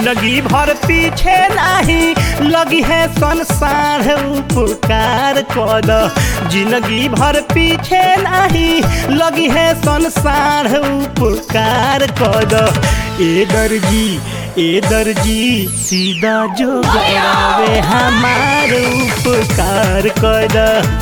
जिंदगी भर पीछे नहीं लगी है संसार उपकार कद जिंदगी भर पीछे नहीं लगी है संसार उपकार कद ए दर्जी सीधा जो गड़ावे हमार उपकार कद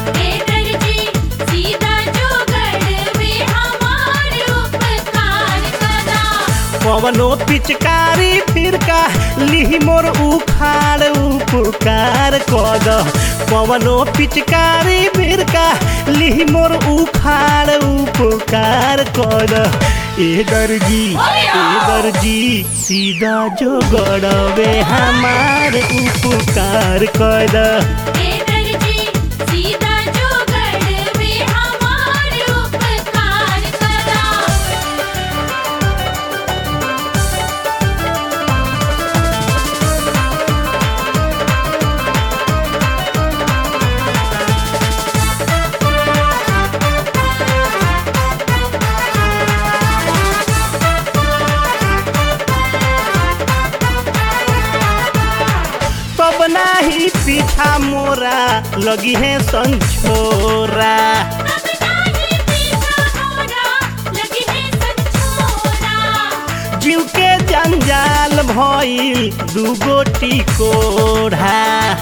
पवनो पिचकारी फिरका लिही मोर उखाड़ उपकार कद पवनो पिचकारी फिरका लिही मोर उखाड़ उपकार कद ए दर्जी सीधा जो गड़वे हमार उपकार कद नाही पीछा मोरा लगी है संछोरा जीव के जंजाल भइल दूगो टिकोढ़ा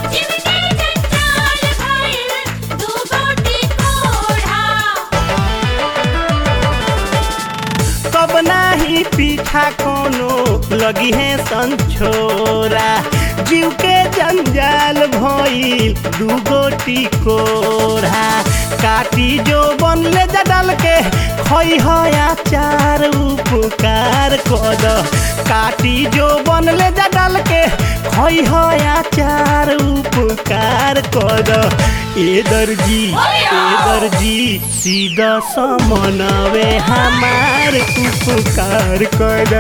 कब नाही पीछा कोनो लगी है संछोरा जीव के जंजाल भइल दूगो टिकोढ़ा काटी जो बनले जडल के खई अचार उपकार कद काटी जो बनले जडल के खई अचार उपकार कद ए दर्जी सीधा समनवे हमार उपकार कद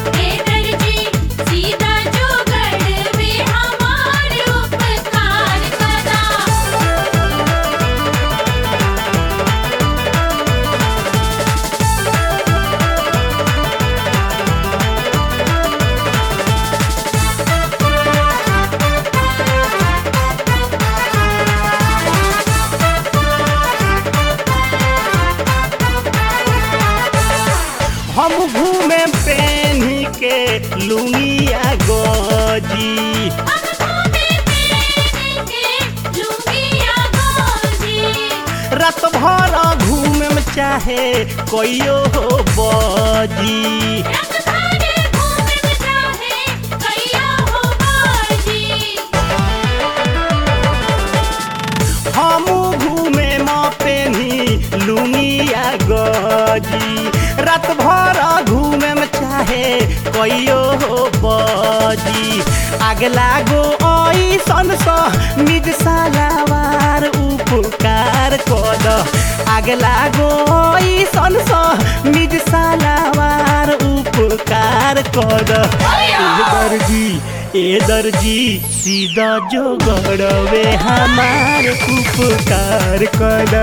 हम घूमे पहनी के लुंगिया गोजी रात भर घूमे में चाहे कोइयो हो बजी हम घूमे में पहनी लुंगिया गोजी रात भर घूमे में चाहे कहियो हो बजी आग लागो ऐसन निज सालावार उपकार कद आग लागो ऐसन निज सालावार उपकार कद ए दर्जी सीधा जो गड़वे हमार उपकार कद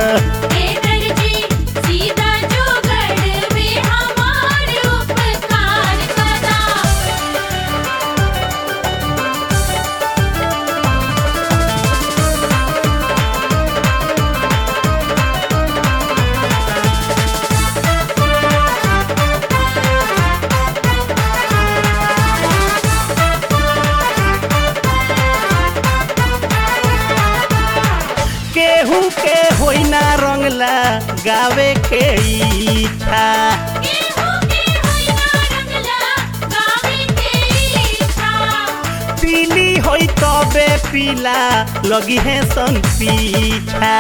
केहू के होई ना रंगला गावे के इच्छा पीली होई तबे पीला लगी है सन पीछा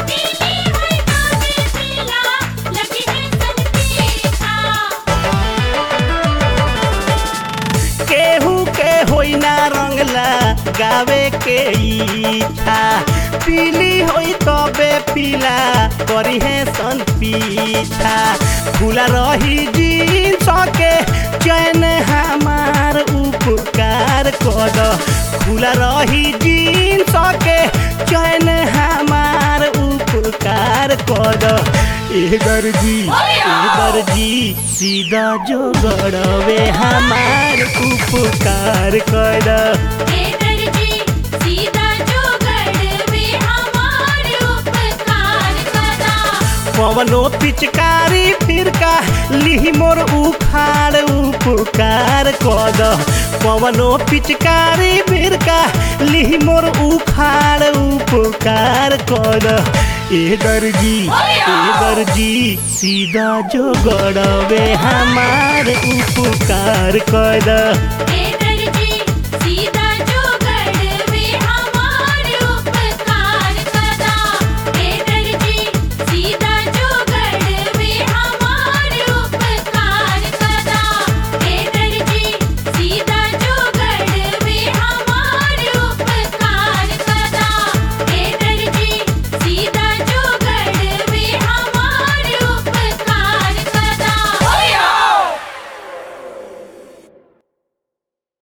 केहू के होई ना रंगला गावे के इच्छा पीली होई तबे पीला करी है सन पीछा खुला रही जींस के चैन हमार उपकार कद खुला रही जींस के चैन हमार उपकार कद ए दर्जी सीधा जो गड़वे हमार उपकार कर पवनो पिचकारी फिरका लिही मोर उखाड़ उपकार कद पवनो पिचकारी फिरका लिही मोर उखाड़ उपकार कद ए दर्जी सीधा जो गड़वे हमार उपकार कद।